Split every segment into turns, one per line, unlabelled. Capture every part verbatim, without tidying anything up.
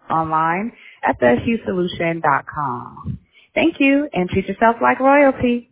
online at the hue solution dot com. Thank you, and treat yourself like royalty.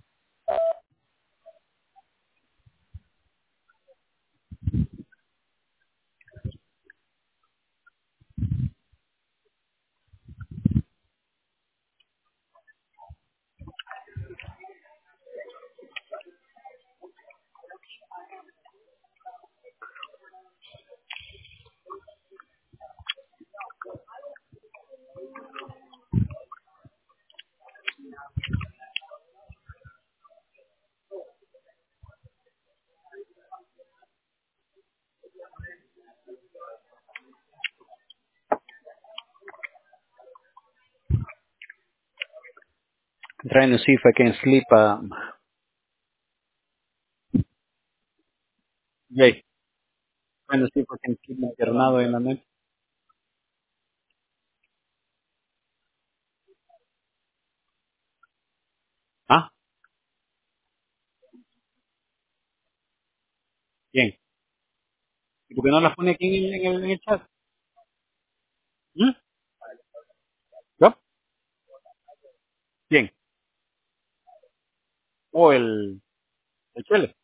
I'm trying to see if I can sleep. Um, Jay, trying to see if I can sleep internado en la noche. ¿Ah? Bien. ¿Y por qué no las pone aquí en, el, en el, en el chat? ¿Mm? ¿Yo? Bien. O el, el chele.